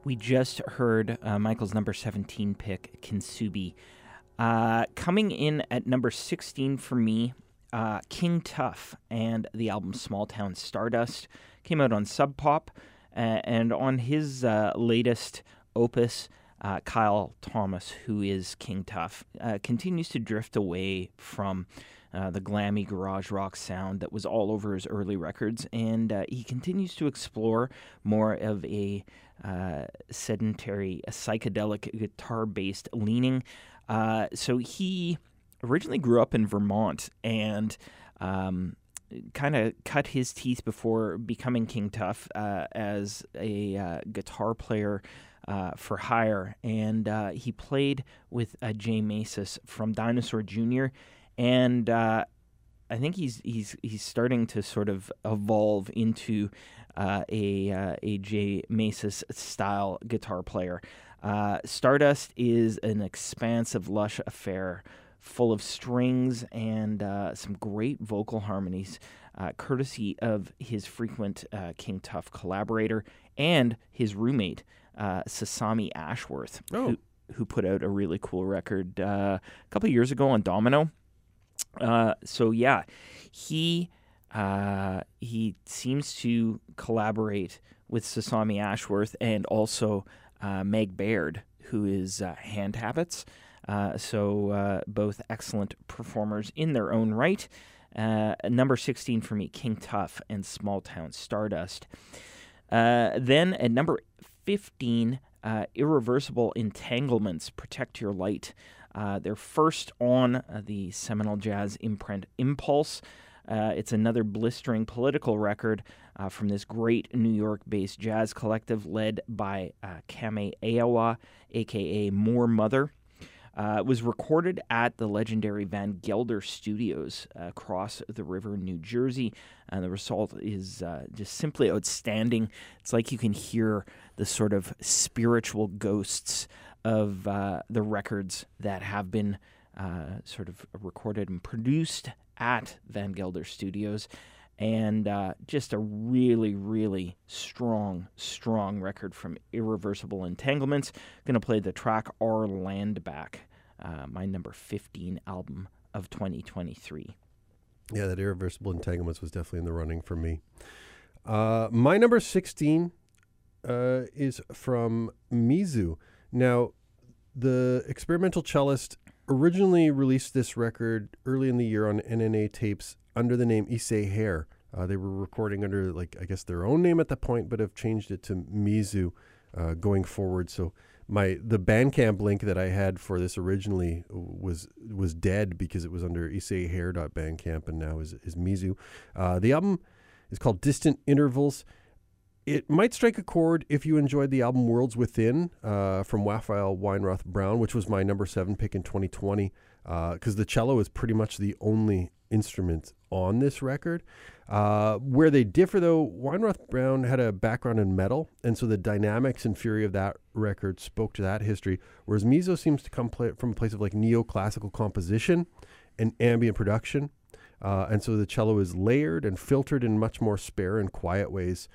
We just heard Michael's number 17 pick, Kintsugi. Coming in at number 16 for me, King Tuff and the album Small Town Stardust came out on Sub Pop, and on his latest opus, Kyle Thomas, who is King Tuff, continues to drift away from the glammy garage rock sound that was all over his early records, and he continues to explore more of a sedentary, psychedelic guitar-based leaning. So he originally grew up in Vermont and kind of cut his teeth before becoming King Tuff as a guitar player for hire, and he played with Jay Macis from Dinosaur Jr., and I think he's starting to sort of evolve into a Jay Macis style guitar player. Stardust is an expansive, lush affair full of strings and some great vocal harmonies, courtesy of his frequent King Tuff collaborator and his roommate, Sasami Ashworth, who put out a really cool record a couple of years ago on Domino. So yeah, he seems to collaborate with Sasami Ashworth and also Meg Baird, who is Hand Habits. So both excellent performers in their own right. Number 16 for me, King Tuff and Small Town Stardust. Then at number 15, Irreversible Entanglements, Protect Your Light. They're first on the seminal jazz imprint Impulse. It's another blistering political record from this great New York-based jazz collective led by Kame Eawa, a.k.a. Moor Mother. It was recorded at the legendary Van Gelder Studios across the river in New Jersey, and the result is just simply outstanding. It's like you can hear the sort of spiritual ghosts of the records that have been sort of recorded and produced at Van Gelder Studios, and just a really, really strong record from Irreversible Entanglements. Going to play the track Our Land Back, my number 15 album of 2023. Yeah, that Irreversible Entanglements was definitely in the running for me. My number 16 is from Mizu. Now, the experimental cellist originally released this record early in the year on NNA tapes under the name Issei Hair. They were recording under, I guess their own name at that point, but have changed it to Mizu going forward. So the Bandcamp link that I had for this originally was dead because it was under isseihair.bandcamp and now is Mizu. The album is called Distant Intervals. It might strike a chord if you enjoyed the album Worlds Within from Raphael Weinroth Brown, which was my number 7 pick in 2020, because the cello is pretty much the only instrument on this record. Where they differ, though, Weinroth Brown had a background in metal, and so the dynamics and fury of that record spoke to that history, whereas Mizu seems to come from a place of like neoclassical composition and ambient production, and so the cello is layered and filtered in much more spare and quiet ways.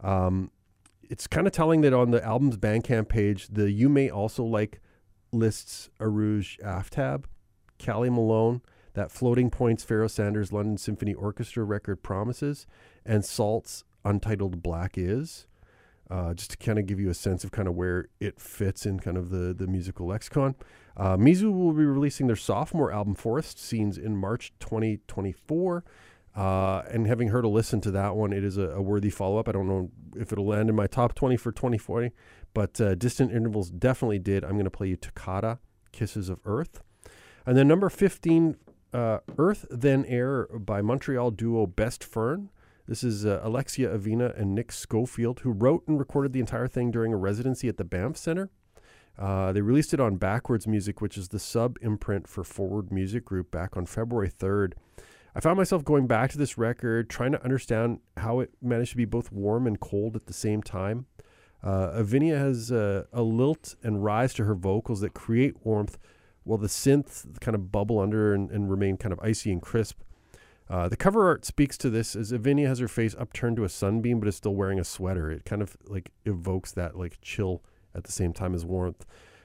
It's kind of telling that on the album's Bandcamp page, the You May Also Like lists Arouge Aftab, Callie Malone, that Floating Points Pharoah Sanders London Symphony Orchestra record Promises, and Salt's Untitled Black Is, just to kind of give you a sense of kind of where it fits in kind of the musical lexicon. Mizu will be releasing their sophomore album Forest Scenes in March 2024. And having heard a listen to that one, it is a worthy follow-up. I don't know if it'll land in my top 20 for 2040, but Distant Intervals definitely did. I'm going to play you Toccata, Kisses of Earth. And then number 15, Earth Then Air by Montreal duo Best Fern. This is Alexia Avina and Nick Schofield, who wrote and recorded the entire thing during a residency at the Banff Center. They released it on Backwards Music, which is the sub-imprint for Forward Music Group, back on February 3rd. I found myself going back to this record, trying to understand how it managed to be both warm and cold at the same time. Avinia has a lilt and rise to her vocals that create warmth, while the synths kind of bubble under and remain kind of icy and crisp. The cover art speaks to this, as Avinia has her face upturned to a sunbeam but is still wearing a sweater. It kind of like evokes that like chill at the same time as Warmth.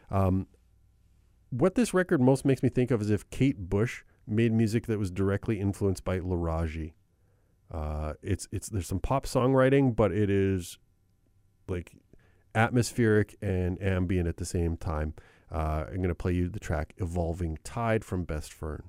What this record most makes me think of is if Kate Bush made music that was directly influenced by Laraji. There's some pop songwriting, but it is like atmospheric and ambient at the same time. I'm going to play you the track Evolving Tide from Best Fern.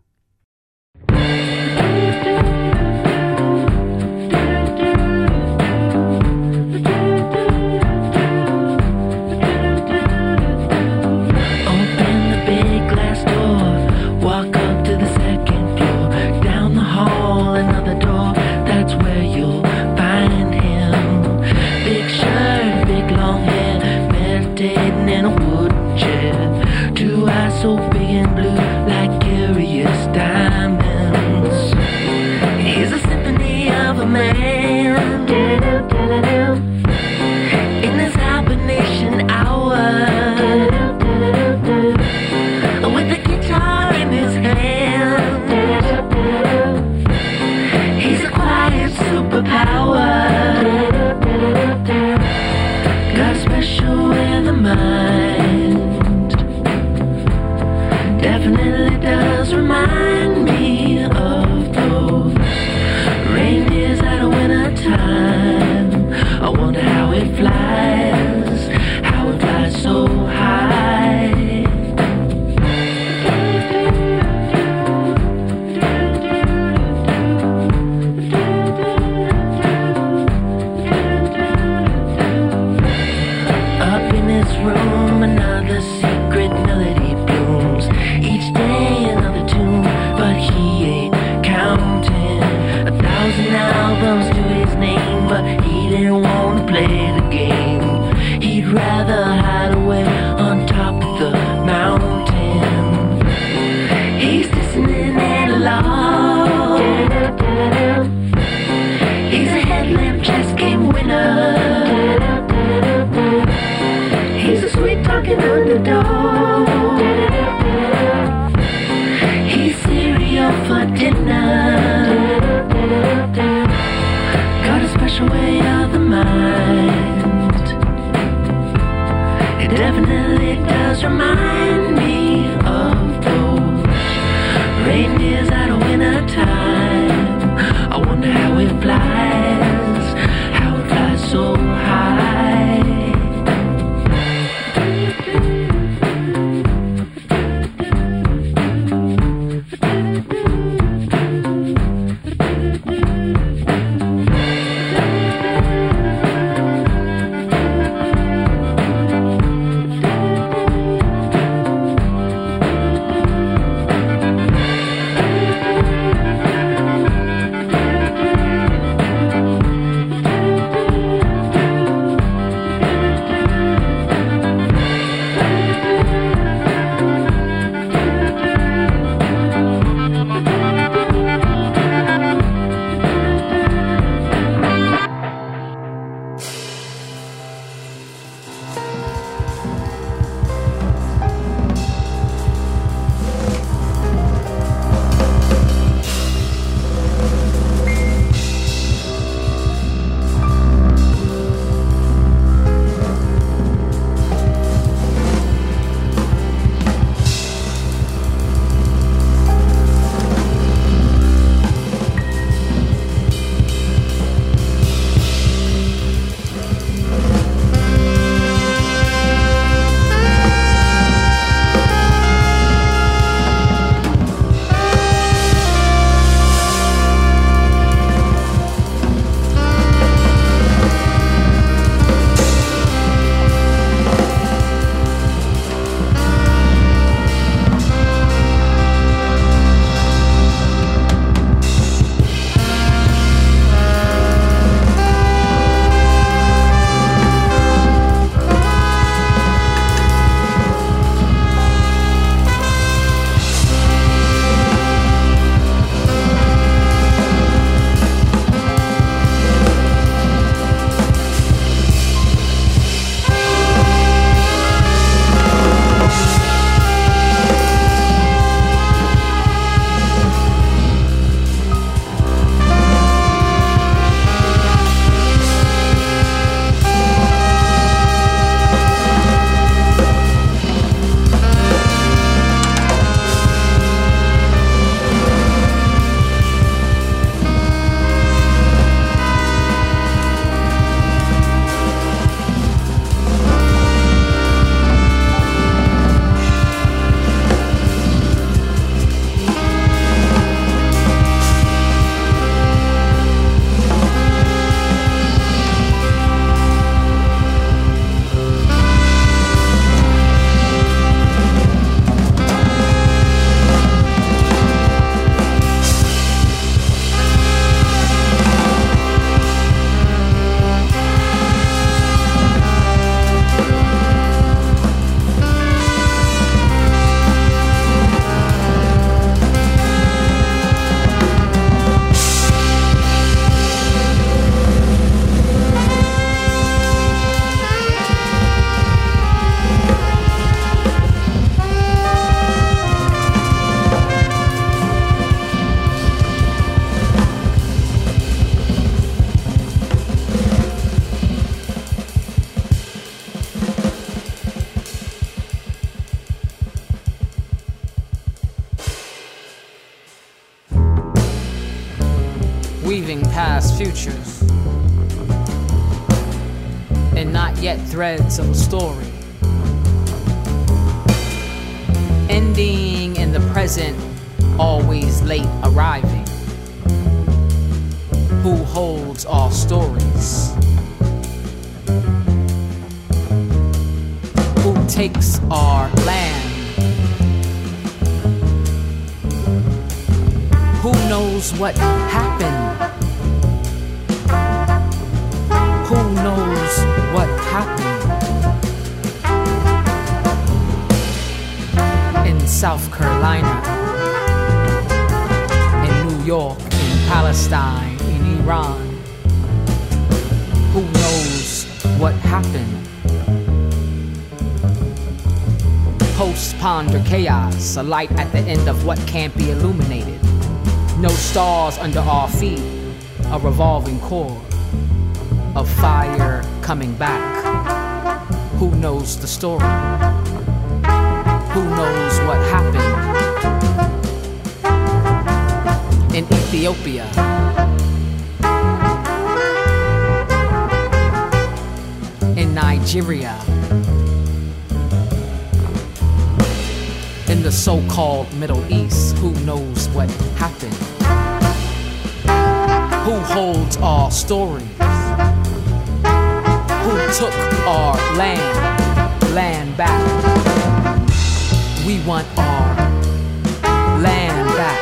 So big and blue, like curious diamonds. He's a symphony of a man in this hibernation hour, with the guitar in his hand. He's a quiet superpower, got a special way of mind. Definitely does remind me of those reindeers at a winter time. I wonder how it flies so high. Up in this room, another secret melody blooms. Each day another tune, but he ain't counting. 1,000 albums to his name, but he didn't want to play the game. He'd rather hide away on top of the mountain. He's listening analog. He's a headlamp chess game winner. He's a sweet-talking underdog. He's cereal for dinner. Got a special way of the mind. It definitely does remind me of those reindeers at a winter time. I wonder how it flies so high. weaving past futures, and not yet threads of a story, ending in the present, always late arriving. Who holds all stories? Who takes our land? Who knows what happened? Who knows what happened? In South Carolina, in New York, in Palestine, in Iran. Who knows what happened? Post-ponder chaos, a light at the end of what can't be illuminated. No stars under our feet, a revolving core of fire coming back. Who knows the story? Who knows what happened? In Ethiopia, in Nigeria, in the so-called Middle East, who knows what happened? Who holds our stories? Who took our land back? We want our land back.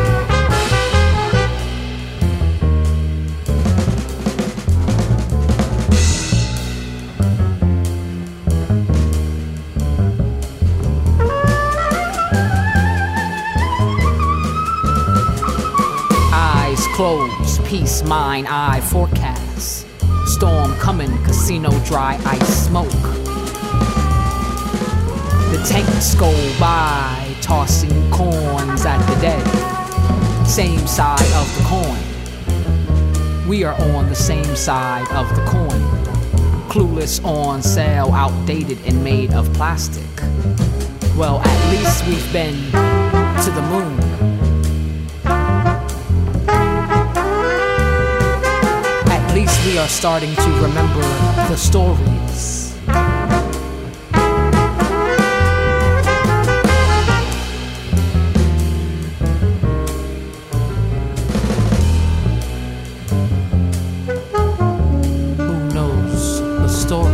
Close, peace, mine, eye, forecast. Storm coming, casino, dry ice, smoke. The tanks go by, tossing coins at the dead. Same side of the coin. We are on the same side of the coin. Clueless, on sale, outdated and made of plastic. Well, at least we've been to the moon. At least we are starting to remember the stories. Who knows the story?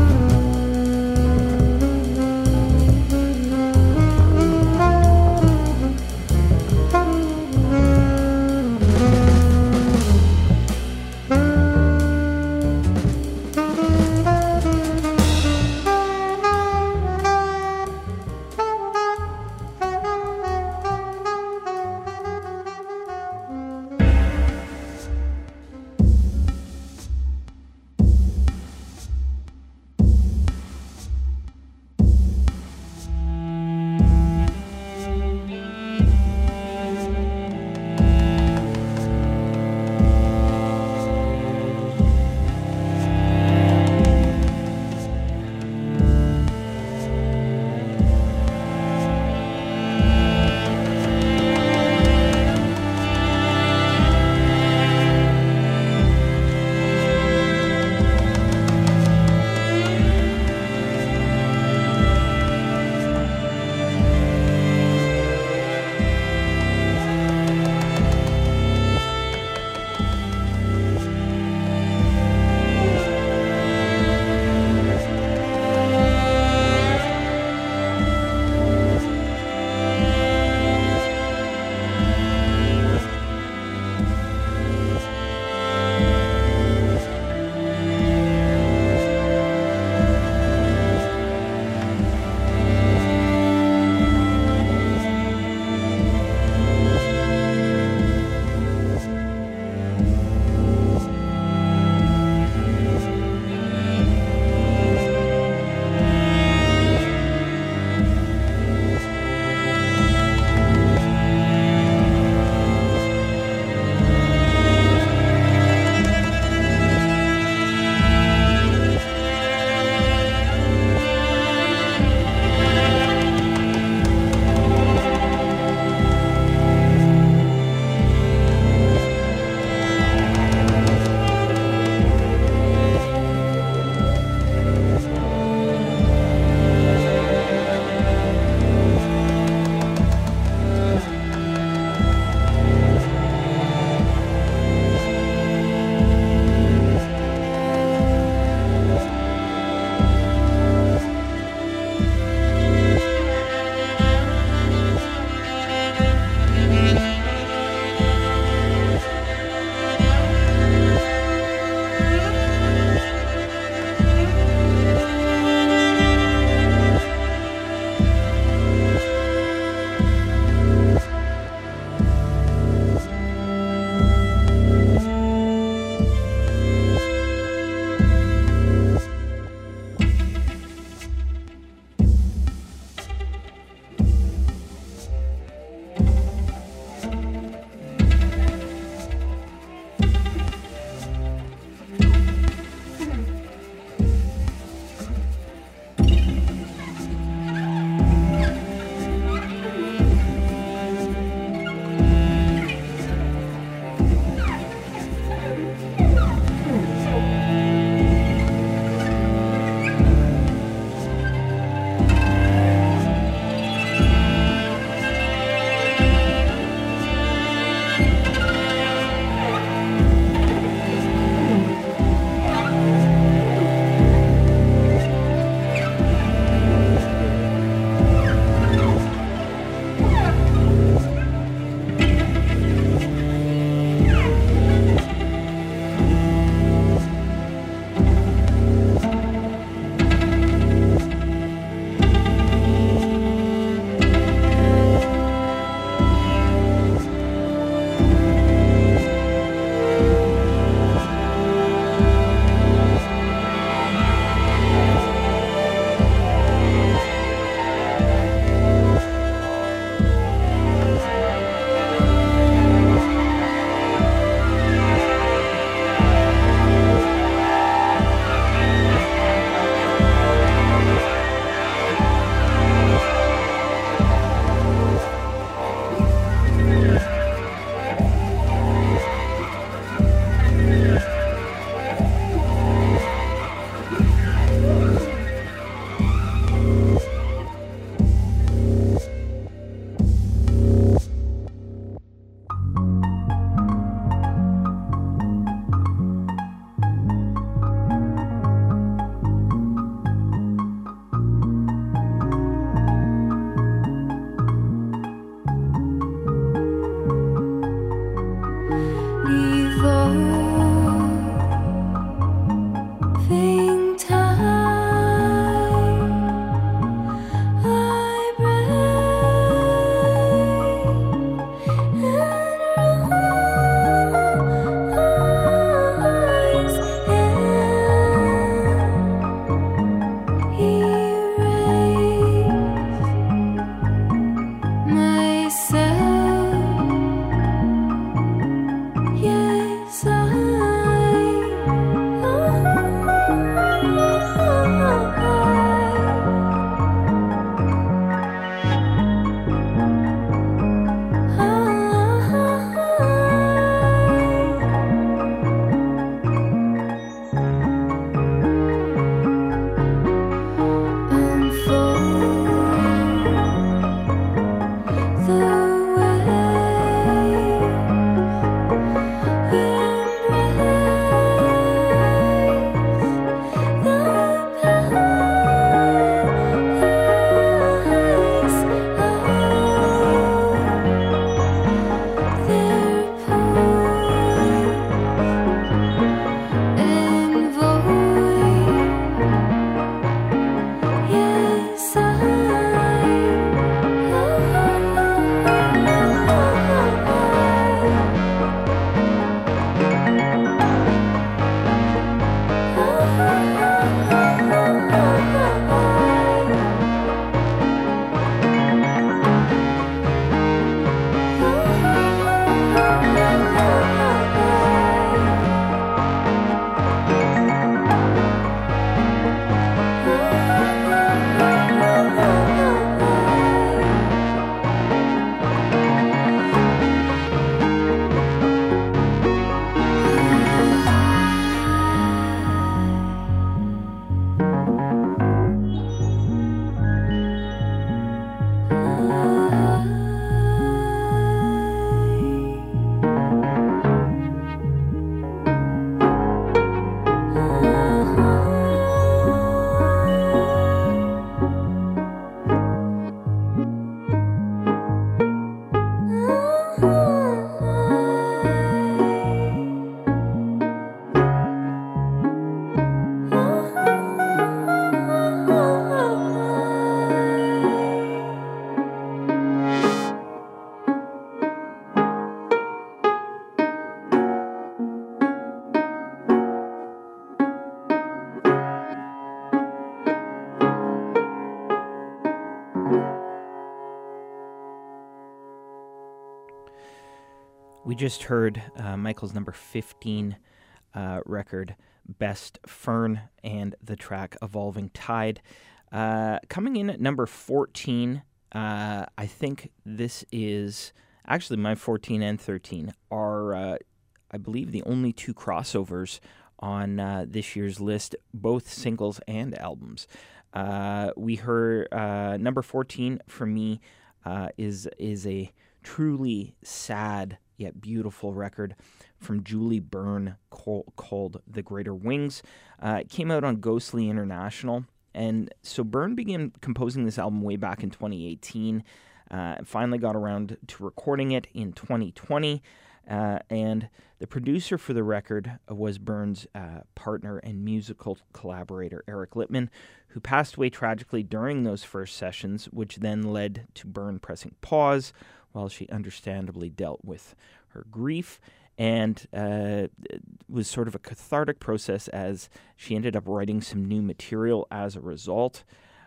We just heard Michael's number 15 record, Best Fern, and the track Evolving Tide. Coming in at number 14, I think this is actually my 14 and 13 are, I believe, the only two crossovers on this year's list, both singles and albums. We heard number 14 for me is a truly sad yet beautiful record from Julie Byrne called The Greater Wings. It came out on Ghostly International. And so Byrne began composing this album way back in 2018. Finally got around to recording it in 2020. And the producer for the record was Byrne's partner and musical collaborator, Eric Lippman, who passed away tragically during those first sessions, which then led to Byrne pressing pause while she understandably dealt with her grief. And it was sort of a cathartic process as she ended up writing some new material as a result.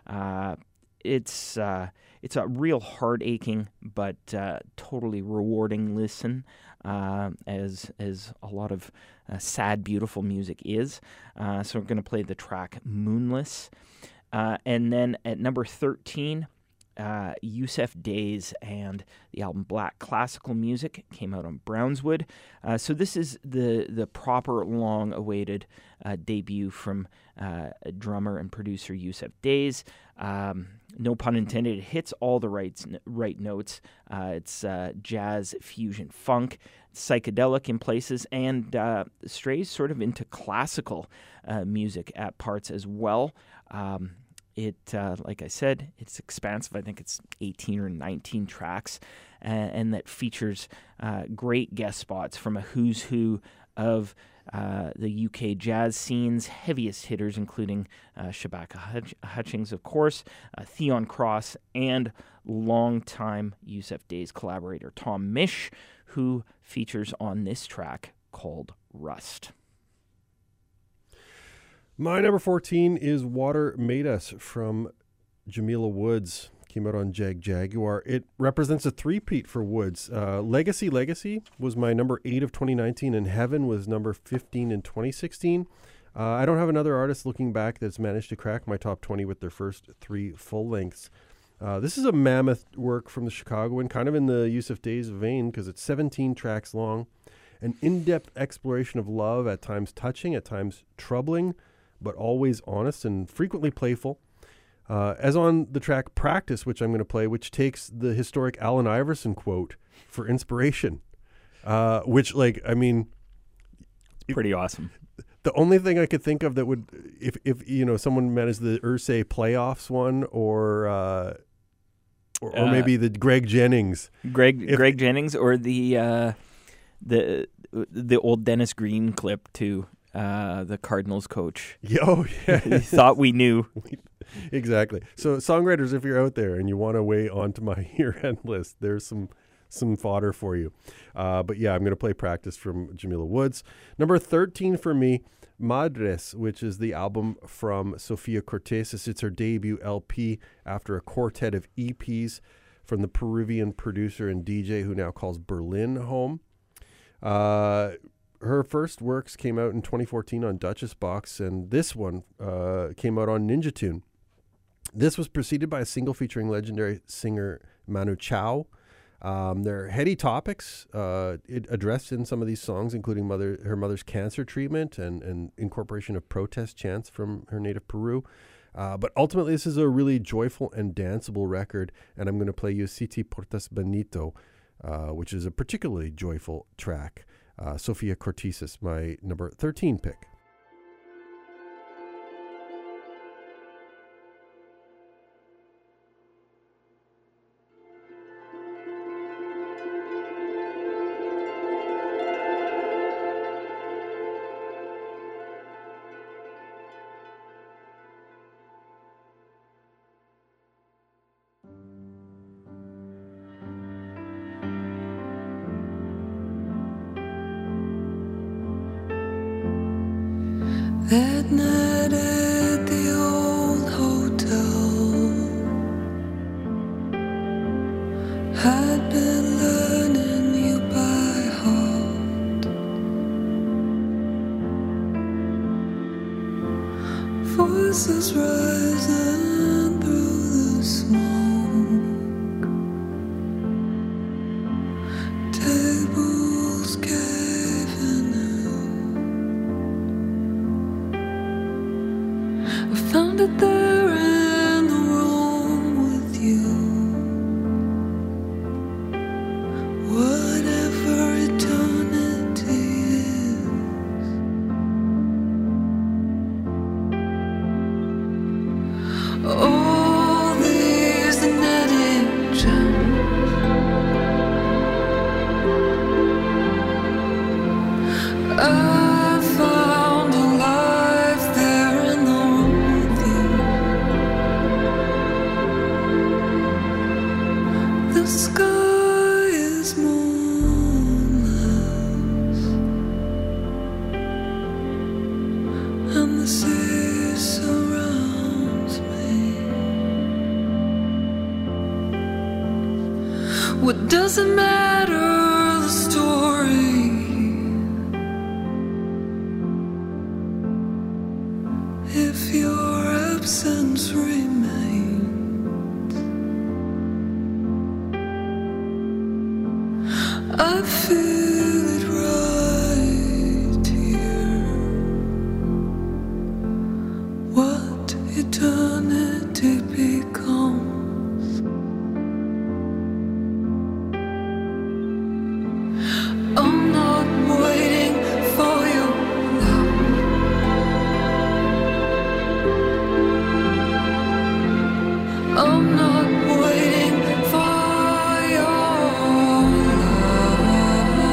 It's a real heart-aching but totally rewarding listen, as a lot of sad, beautiful music is. So we're going to play the track Moonless. And then at number 13, Yusef Days and the album Black Classical Music came out on Brownswood. So this is the proper long-awaited debut from drummer and producer Yusef Days. No pun intended. It hits all the right notes. It's jazz, fusion, funk, psychedelic in places, and strays sort of into classical music at parts as well. It, like I said, it's expansive. I think it's 18 or 19 tracks, and that features great guest spots from a who's who of the UK jazz scene's heaviest hitters, including Shabaka Hutchings, of course, Theon Cross, and longtime Yusef Days collaborator Tom Misch, who features on this track called Rust. My number 14 is Water Made Us from Jamila Woods. Came out on Jaguar. It represents a three-peat for Woods. Legacy was my number 8 of 2019, and Heaven was number 15 in 2016. I don't have another artist looking back that's managed to crack my top 20 with their first 3 full lengths. This is a mammoth work from the Chicagoan, kind of in the Yusef Days vein, because it's 17 tracks long. An in-depth exploration of love, at times touching, at times troubling, but always honest and frequently playful. As on the track Practice, which I'm going to play, which takes the historic Allen Iverson quote for inspiration, which, like, I mean... It's pretty awesome. The only thing I could think of that would, if you know, someone managed the Irsay playoffs one, or maybe the Greg Jennings. Greg Jennings, or the old Dennis Green clip too. The Cardinals coach. Oh, yeah. He thought we knew. Exactly. So, songwriters, if you're out there and you want to weigh onto my year-end list, there's some fodder for you. But yeah, I'm going to play Practice from Jamila Woods. Number 13 for me, Madres, which is the album from Sofia Cortezas. It's her debut LP after a quartet of EPs from the Peruvian producer and DJ who now calls Berlin home. Her first works came out in 2014 on Duchess Box, and this one came out on Ninja Tune. This was preceded by a single featuring legendary singer Manu Chao. They're heady topics it addressed in some of these songs, including her mother's cancer treatment and incorporation of protest chants from her native Peru. But ultimately, this is a really joyful and danceable record, and I'm going to play you Si Te Portas Bonito, which is a particularly joyful track. Sofia Cortezas, my number 13 pick. That night at the old hotel, I'd been learning you by heart. Voices rising through the smoke, tables caving in. I found it there in the room with you. Whatever eternity is. All these netted gems, I found a life there in the room with you. The sky is moonless, and the sea surrounds me. What does it matter, the story, if your absence remains? I feel it right here. What eternity becomes. I'm not waiting for your love. I'm not waiting for your love.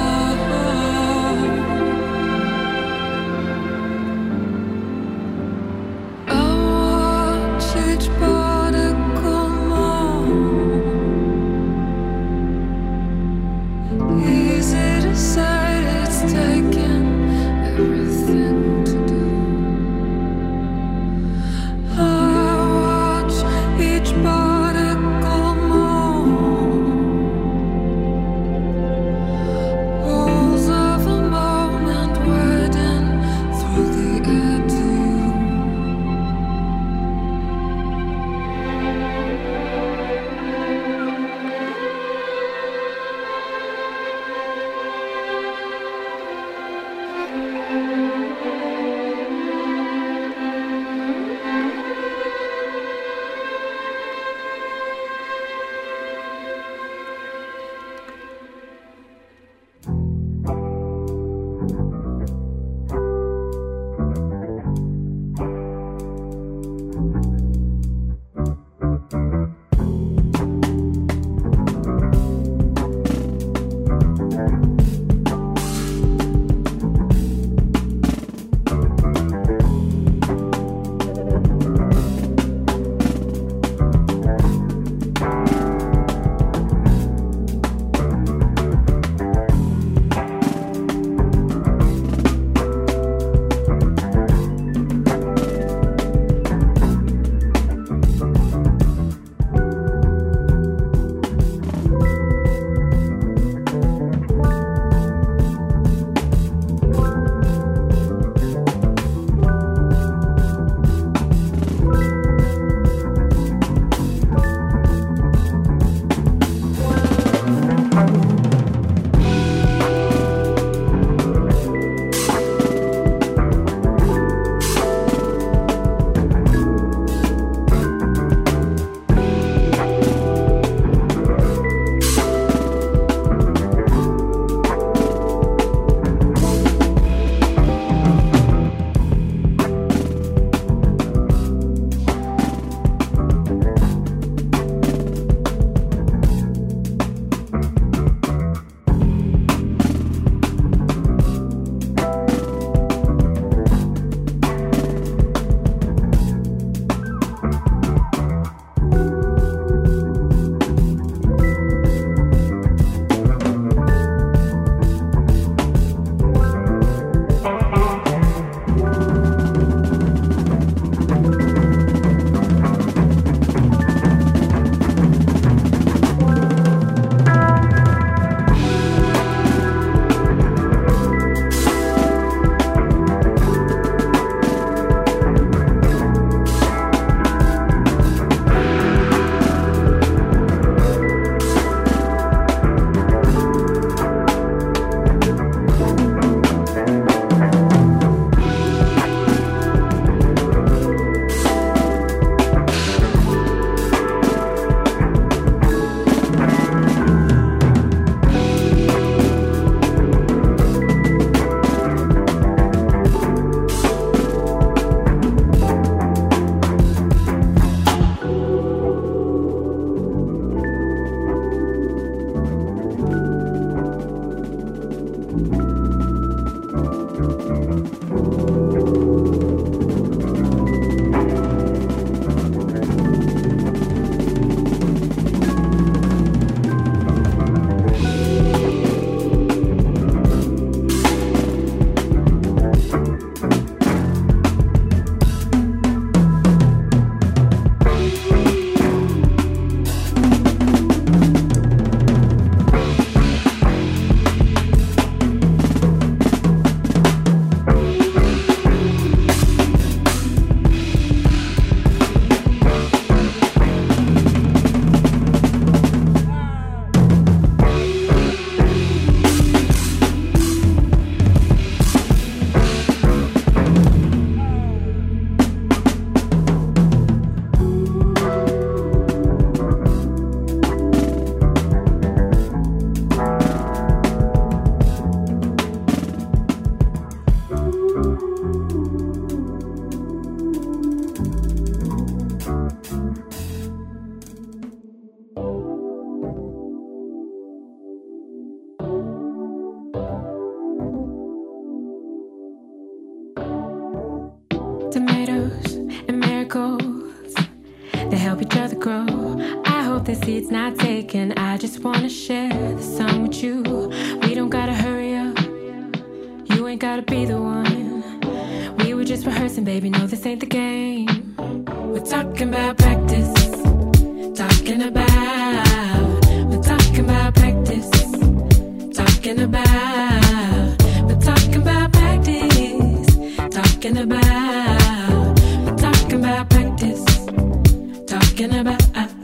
tomatoes and marigolds. They help each other grow. I hope the seed's not taken. I just wanna share the sun with you. We don't gotta hurry up. You ain't gotta be the one. We were just rehearsing, baby. No, this ain't the game. We're talking about practice. Talking about. We're talking about practice. Talking about. We're talking about practice. Talking about. We're talking about practice. Talking about.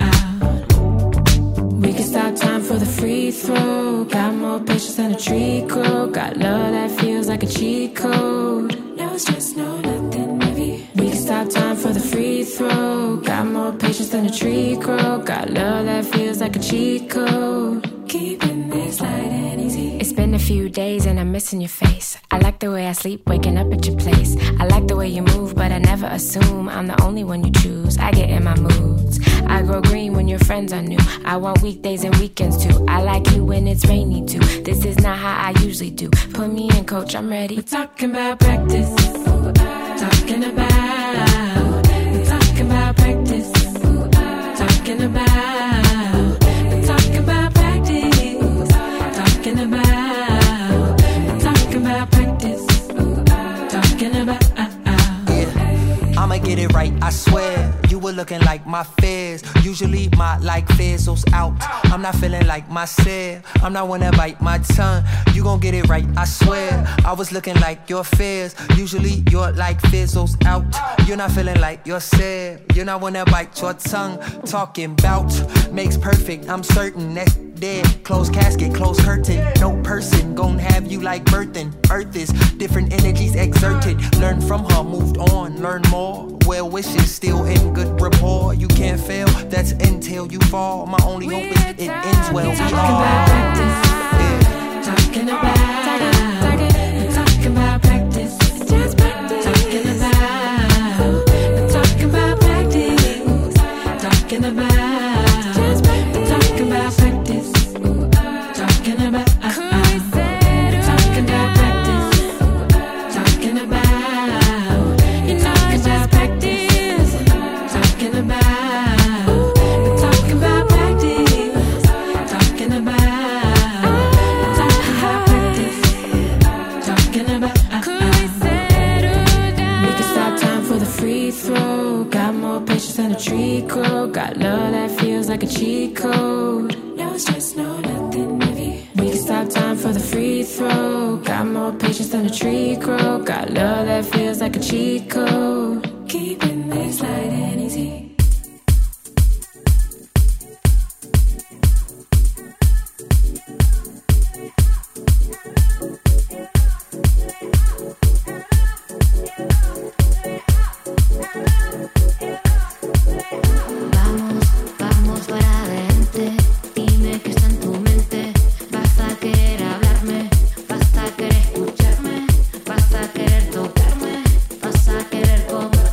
We can stop time for the free throw. Got more patience than a tree grow. Got love that feels like a cheat code. No stress, no nothing, maybe. We can stop time for the free throw. Got more patience than a tree grow. Got love that feels like a cheat code. Keeping this light and easy. It's been a few days and I'm missing your face. I like the way I sleep, waking up at your place. I like the way you move, but I never assume I'm the only one you choose. I get in my moods. I grow green when your friends are new. I want weekdays and weekends too. I like you when it's rainy too. This is not how I usually do. Put me in, coach, I'm ready. We're talking about practice. Talking about. We're talking about practice. Talking about. We're talking about practice. Talking about. We're talking about practice. Talking about. I'ma get it right, I swear. You were looking like my fears. Usually my like fizzles out. I'm not feeling like myself. I'm not wanna bite my tongue. You gon' get it right, I swear. I was looking like your fears. Usually your like fizzles out. You're not feeling like yourself. You're not wanna bite your tongue. Talking bout makes perfect. I'm certain that's dead. Closed casket, closed curtain. No person gon' have you like birthing. Earth is different energies exerted. Learn from her, moved on, learn more. Well wishes still in good rapport. You can't fail, that's until you fall. My only hope is it ends well. We Talking all about practice. yeah. Talking about. Talking about practice. Just practice. Talking about. Talking about practice. Talking about. Just practice. Talking about practice. Talking about. Talking about practice. Talking about. You know it's just practice. Talking about. We're talking about practice. Talking about. We're talking about practice. Talking about. We can stop time for the free throw. Got more patience than a tree grow. Got love that feels like a cheat code. No stress, no nothing, maybe. We can stop time for the free throw. Got more patience than a tree grow. Got love that feels like a cheat code. Keeping this light and easy. Vamos, vamos para adelante. Dime que está en tu mente. Vas a querer hablarme, vas a querer escucharme, vas a querer tocarme, vas a querer comer.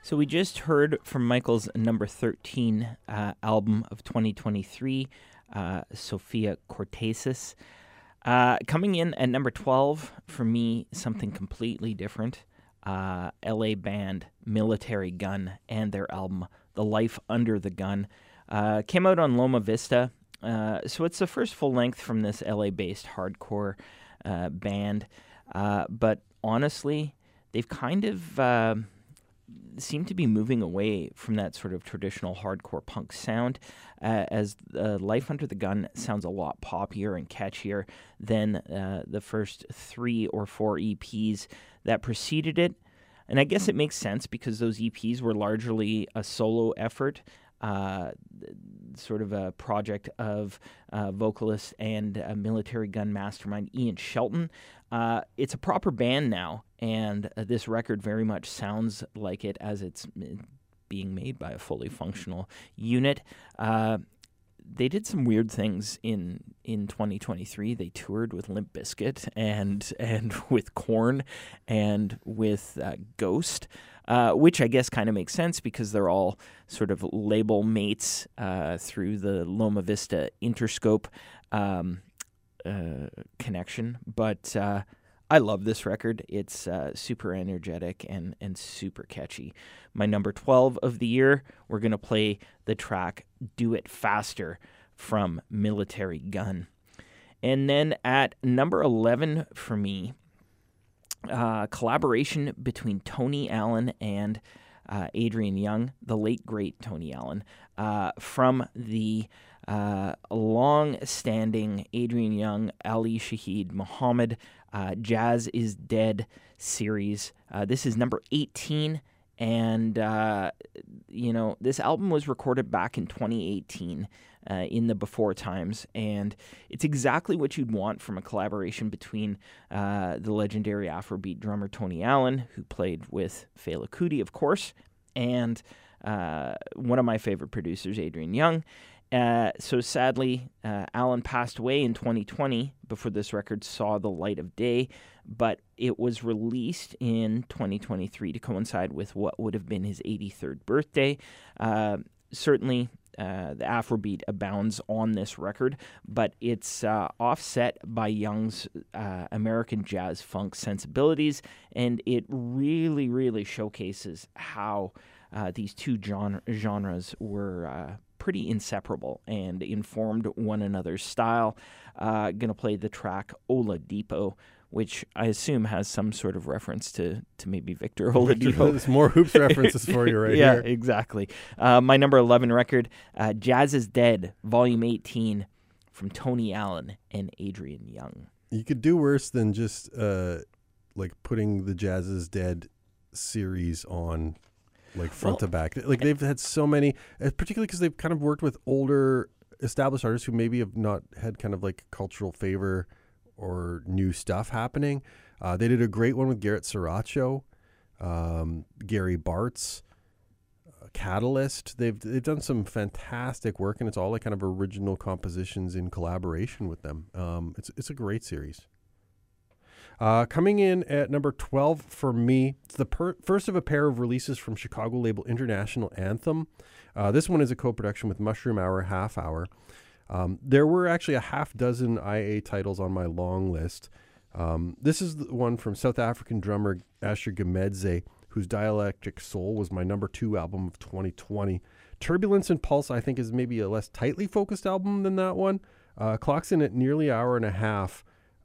So we just heard from Michael's number 13 album of 2023, Sophia Cortesis. Coming in at number 12, for me, something completely different. LA band Military Gun and their album, The Life Under the Gun. Came out on Loma Vista. So it's the first full length from this LA-based hardcore band. But honestly, they've kind of seem to be moving away from that sort of traditional hardcore punk sound, as Life Under the Gun sounds a lot poppier and catchier than the first 3 or 4 EPs that preceded it. And I guess it makes sense because those EPs were largely a solo effort, sort of a project of vocalist and Military Gun mastermind Ian Shelton. It's a proper band now, and this record very much sounds like it as it's being made by a fully functional unit. They did some weird things in 2023. They toured with Limp Bizkit and with Korn and with Ghost, which I guess kind of makes sense because they're all sort of label mates through the Loma Vista Interscope connection. But I love this record. It's super energetic and super catchy. My number 12 of the year, we're going to play the track Do It Faster from Military Gun. And then at number 11 for me, collaboration between Tony Allen and Adrian Young, the late, great Tony Allen, from the long-standing Adrian Young, Ali Shaheed Muhammad, Jazz is Dead series. This is number 18, and, this album was recorded back in 2018 in the before times, and it's exactly what you'd want from a collaboration between the legendary Afrobeat drummer Tony Allen, who played with Fela Kuti, of course, and one of my favorite producers, Adrian Young. So sadly, Allen passed away in 2020 before this record saw the light of day, but it was released in 2023 to coincide with what would have been his 83rd birthday. Certainly, the Afrobeat abounds on this record, but it's offset by Young's American jazz funk sensibilities, and it really, really showcases how these two genres were pretty inseparable and informed one another's style. Gonna play the track Oladipo, which I assume has some sort of reference to maybe Victor Oladipo. There's more Hoops references for you right yeah, here. Yeah, exactly. My number 11 record, Jazz is Dead, Volume 18, from Tony Allen and Adrian Young. You could do worse than just putting the Jazz is Dead series on front to back. They've had so many, particularly because they've kind of worked with older established artists who maybe have not had kind of cultural favor or new stuff happening. They did a great one with Garrett Sriracho, Gary Bartz, Catalyst. They've done some fantastic work, and it's all kind of original compositions in collaboration with them. It's a great series. Coming in at number 12 for me, it's the first of a pair of releases from Chicago label International Anthem. This one is a co-production with Mushroom Hour, Half Hour. There were actually a half dozen IA titles on my long list. This is the one from South African drummer Asher Gemedze, whose Dialectic Soul was my number 2 album of 2020. Turbulence and Pulse, I think, is maybe a less tightly focused album than that one. Clocks in at nearly an hour and a half.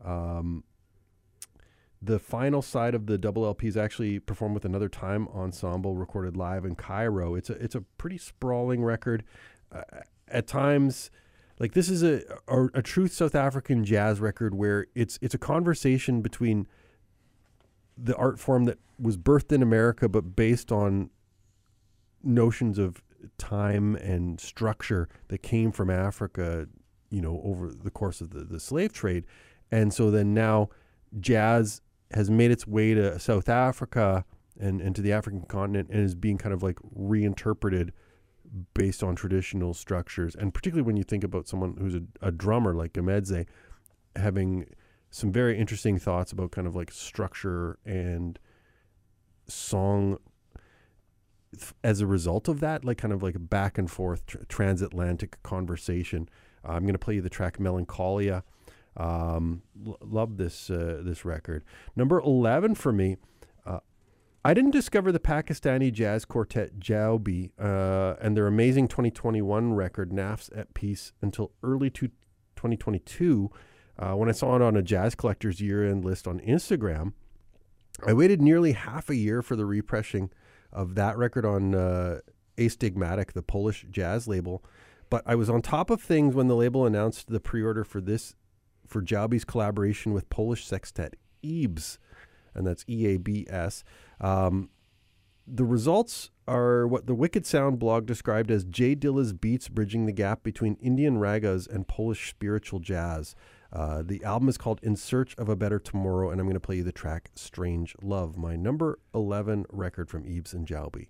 The final side of the double LP is actually performed with another Time Ensemble, recorded live in Cairo. It's a pretty sprawling record. At times, this is a true South African jazz record where it's a conversation between the art form that was birthed in America but based on notions of time and structure that came from Africa, over the course of the slave trade. And so then now jazz has made its way to South Africa and to the African continent and is being kind of reinterpreted based on traditional structures. And particularly when you think about someone who's a drummer like Gemedze, having some very interesting thoughts about kind of structure and song as a result of that, like kind of like a back and forth transatlantic conversation. I'm going to play you the track Melancholia. Love this record. Number 11 for me. I didn't discover the Pakistani jazz quartet Jaubi and their amazing 2021 record Nafs at Peace until early 2022 when I saw it on a Jazz Collector's year-end list on Instagram. I waited nearly half a year for the repressing of that record on Astigmatic, the Polish jazz label, but I was on top of things when the label announced the pre-order for Jaubi's collaboration with Polish sextet Eabs, and that's EABS. The results are what the Wicked Sound blog described as Jay Dilla's beats bridging the gap between Indian ragas and Polish spiritual jazz. The album is called In Search of a Better Tomorrow, and I'm going to play you the track Strange Love, my number 11 record from Eabs and Jaubi.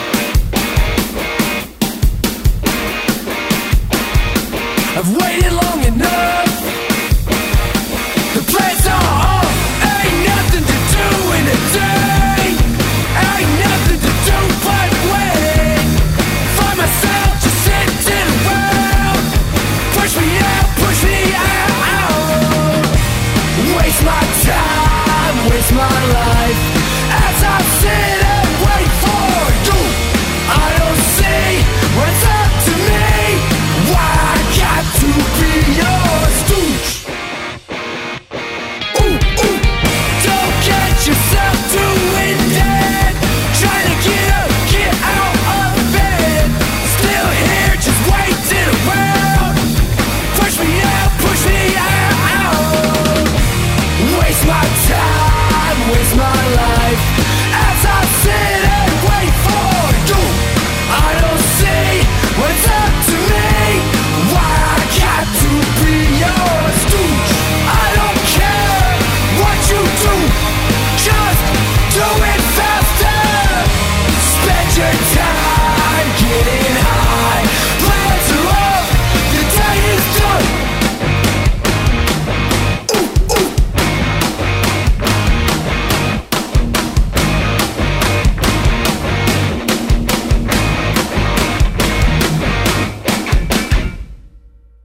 I've waited long